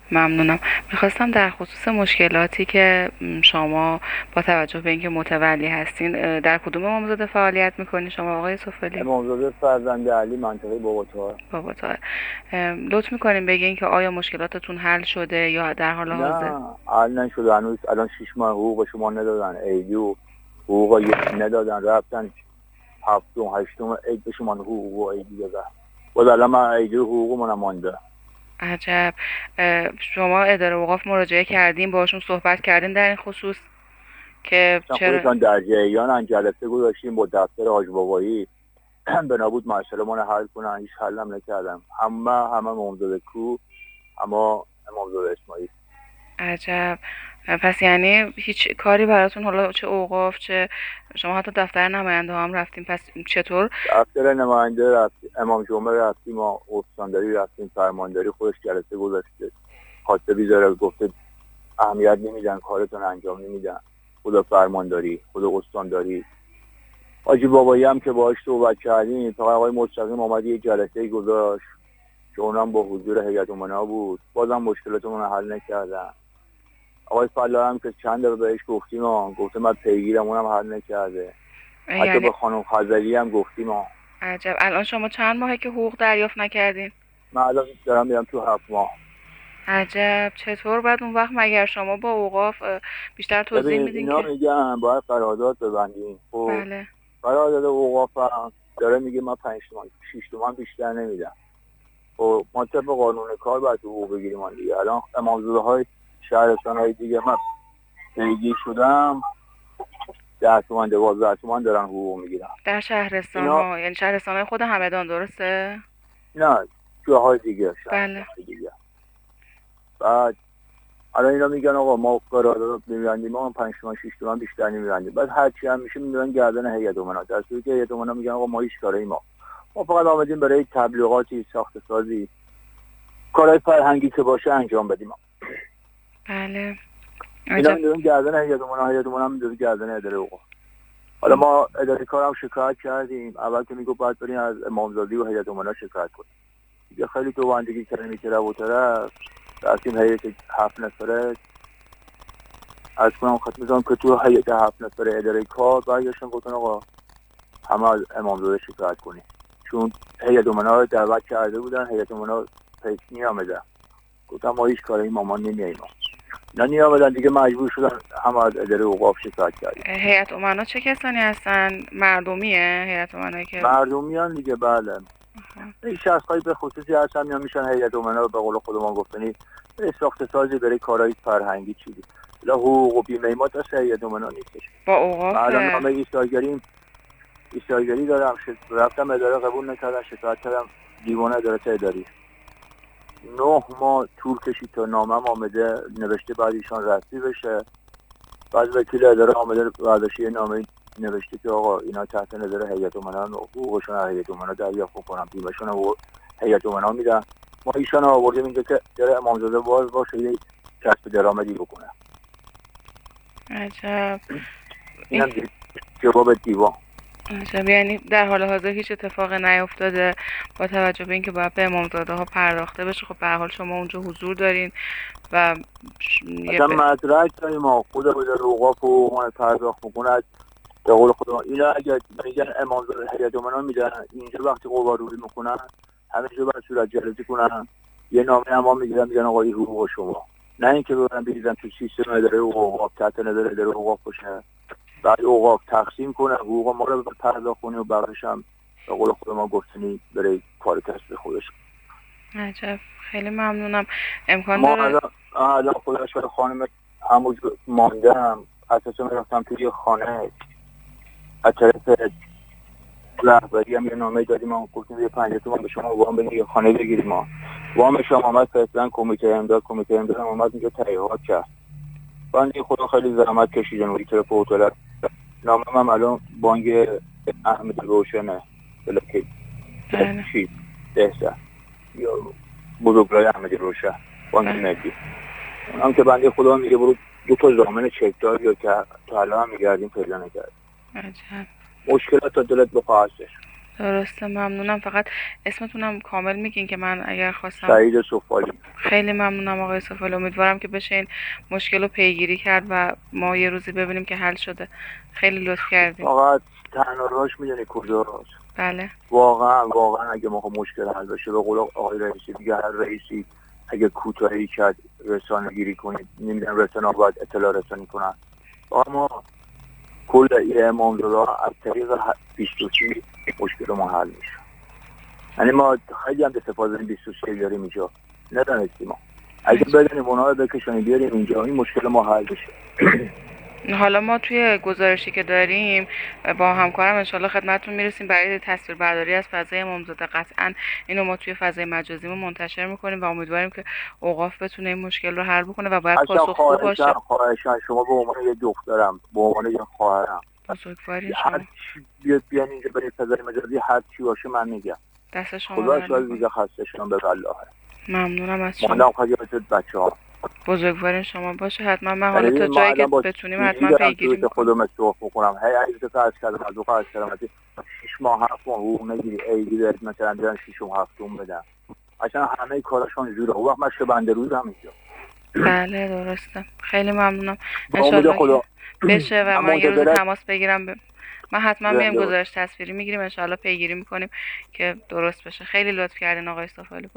ممنونم. میخواستم در خصوص مشکلاتی که شما با توجه به اینکه متولی هستین در کدوم امامزاده فعالیت میکنین شما آقای سفلی؟ امامزاده فرزند علی، منطقه باباطاهر. باباطاهر. لطف میکنین بگین که آیا مشکلاتتون حل شده یا در حال حاضر؟ نه، حل نشده هنوز. الان 6 ماه حقوق شما ندادن، عیدی و حقوق یکی ندادن، رفتن هفتم هشتم عید به شما حقوق و عیدی دادن. باز الان من عیدی و حقوقمون مونده. عجب. شما اداره اوقاف مراجعه کردین، باشون صحبت کردین در این خصوص که چرا؟ خودشان در جریان جلسه گذاشتیم با دفتر حاج بابایی بنابود مسئله من حل کنن، هیچ حل هم نکردم. همه امامزاده کو، اما امامزاده اسماعیل. عجب. پس یعنی هیچ کاری براتون، حالا چه اوقاف چه شما حتی دفتر نماینده هم رفتیم، پس چطور؟ دفتر نماینده رفتیم، امام جمعه رفتیم، استانداری رفتیم، فرمانداری خودش جلسه گذاشته، خواسته بیزاره، گفته اهمیت نمیدن، کارتون انجام نمیدن. خدا فرمانداری، خدا استانداری. حاجی بابایی هم که باهاش صحبت کردیم، فقط آقای مستقیم اومد یه جلسه گذاشت که اونم با حضور هیئت امنا بود، بازم مشکلاتمون رو حل نکردن. آقای فلاح هم که چند دفعه بهش گفتیم گفته من پیگیرم، اونم حل نکرده. حتی به خانم خزری هم گفتیم. عجب. الان شما چند ماهه که حقوق دریافت نکردین؟ من الان دارم میرم تو 7 ماه. عجب. چطور بعد اون وقت مگر شما با اوقاف بیشتر توضیح میدین اینا که میگن باید قرارداد ببندیم. خب بله. قرارداد اوقاف هم داره میگه من 5 تومن 6 تومن بیشتر نمیدم. خب ما طبق قانون کار باید حقوق بگیریم دیگه. الان امامزاده های شهرستان های دیگه من پیگیر شدم 10 تومن 12 تومن دارن حقوق میگیرن در شهرستان ها، یعنی شهرستان های خود همدان، درسته؟ نه، جاهای دیگه. بله. دیگه. بعد الان اینا میگن آقا ما قرارداد می‌بندیم، ما 5 تومن 6 تومن بیشتر نمی‌بندیم. بعد هر چی هم میشه میذارن گردن هیئت امنا، در صورتی که هیئت امنا میگن آقا ما هیچ کاری ما فقط آمدیم برای تبلیغاتی، ساخت سازی، کارهای فرهنگی که باشه انجام بدیم. بله. اینا میذارن گردن هیئت امنا میذاره گردن اداره اوقاف. حالا ما اداره کارم شکایت کردیم، اول که میگفت باید بریم از امامزاده و هیئت امنا شکایت کنیم. دیگه خیلی دوندگی کردیم این طرف و طرف، رفتیم هیئت 7 نفره. از کنم خدمتتون که تو هیئت 7 نفره اداره کار برگشتن گفتن آقا همه از امامزاده شکایت کنیم، چون هیئت امنا رو دعوت کرده بودن، هیئت امنا پیش نیامدن. گفتم ما هیچ کاری ما نمیاییم. نه نیامدن دیگه، مجبور شدن همه از اداره اوقاف شکایت کردن. هیئت امنا چه کسانی هستن؟ مردمیه هیئت امنا که مردمیان دیگه. بله. این شخص‌های به خصوصی هستن یا میشن هیئت امنا رو به قول خودمون گفتنی ساخت سازی برای کارهای فرهنگی چیزی. لا حقوق و بیمه ما تا هیئت امنا نیستش. با اوقاف الان نامه ایستادگری دارم، رفتم اداره قبول نکردن، شکایت کردم دیوان ادارات اداری. 9 ماه طول کشید تا نامم آمده نوشته بعد ایشان رسمی بشه. بعد وکیل اداره آمده برداشتی نامه نوشته که آقا اینا تحت نظر هیئت امنا، حقوقشون از هیئت امنا دریافت کنن، بیمه‌شون رو هیئت امنا میدن. ما ایشان آوردیم اینجا که داره امامزاده باز باشه یه کسب درآمدی بکنه. عجب. اینم جواب دیوان. عجب. یعنی در حال حاضر هیچ اتفاق نیفتاده با توجه به اینکه باید به امامزاده ها پرداخته بشه. خب به هر حال شما اونجا حضور دارین و مثلا مدرک داریم ما خود اداره اوقاف و ما پرداخت بکنه. به قول خودم اینا اگر میگن امامزاده هیئت امنا میدن، اینجا وقتی قواروري میکنن همینجا باید صورت جلسه کنن، یه نامه اما میگیرن میگن آقا این حقوق شما، نه اینکه ببرن بریزن تو سیستم اداره اوقاف تحت نظر اداره اوقاف باشه، بعد اوقاف تقسیم کنه حقوق ما رو پرداخت کنه و بعدش هم به قول خود ما گفتنی برای کار کسب خودش. عجب. خیلی ممنونم. امکان داره ما الان خودش برای خانم همون ماندم، اساسا رفتم توی خانه از طرف رهبری هم یه نامه دادیم، ما گفتیم یه 5 تومن به شما وام بدیم یه خانه بگیریم. ما وام شما آمد فرستادن کمیته امداد هم اومد اینجا تحقیقات کرد. بنده خدا خیلی زحمت کشیدن و طرف هتل نامه هم الان بانک احمد روشنه بلکه چی دهسته یا بزرگراه احمد روشن بانک ملی، اونم که بنده خدا میگه برو 2 تا ضامن چکدار یا که تا الان هم میگردیم پیدا نکرد. عجب. مشکلات تا دلت بخواه هستش. درسته، ممنونم. فقط اسمتونم کامل میگین که من اگر خواستم. سعید سفالی. خیلی ممنونم آقای سفالی. امیدوارم که بشه این مشکل رو پیگیری کرد و ما یه روزی ببینیم که حل شده. خیلی لطف کردیم. فقط تنها راهش میدونی کجاست؟ بله. واقعا اگه ما مشکل حل بشه، به قول آقای رئیسی دیگه، هر رئیسی اگه کوتاهی کرد رسانه گیری کنید، نمیدونم رسانه باید اطلاع رسانی کنن. اما کل امامزاده از طریق 23 مشکل ما حل میشه. یعنی ما خیلی هم استفاده این 23 بیاریم اینجا ندانستیم. ما اگه بدونیم اونا رو بکشونیم بیاریم اینجا، این مشکل ما حل بشه. حالا ما توی گزارشی که داریم با همکارم انشالله خدمتتون میرسیم برای تصویربرداری از فضای امامزاده. قطعا اینو ما توی فضای مجازیمون منتشر میکنیم و امیدواریم که اوقاف بتونه این مشکل رو حل بکنه و باید پاسخگو باشه. خواهشاً شما به عنوان یه دخترم، به عنوان یه خواهرم، بزرگوارین هر شما. چی بیان اینجا برای فضای مجازی، هر چی باشه من میگم. دست شما خدا شاید دیگه خسته شدم به والله. ممنونم از شما. ماندم خیلی بچه‌ها. بزرگوارین شما باشه. حتما من حالا تا جایی که بتونیم حتما پیگیری می‌کنیم. خودم استوف بکنم. هی عزیز تو از کردم از وقت کردم 6 ماه 7 ماه حقوق نگیری، ایدی بهت مثلا بیان 6 و 7 بدن. اصلا همه کاراشون جوره. اون وقت من شبنده روزم اینجا. بله درسته. خیلی ممنونم. انشالله خدا بشه و من یه روز تماس بگیرم من حتما میام گزارش تصویری میگیریم، انشالله پیگیری میکنیم که درست بشه. خیلی لطف کردین آقای سفالی.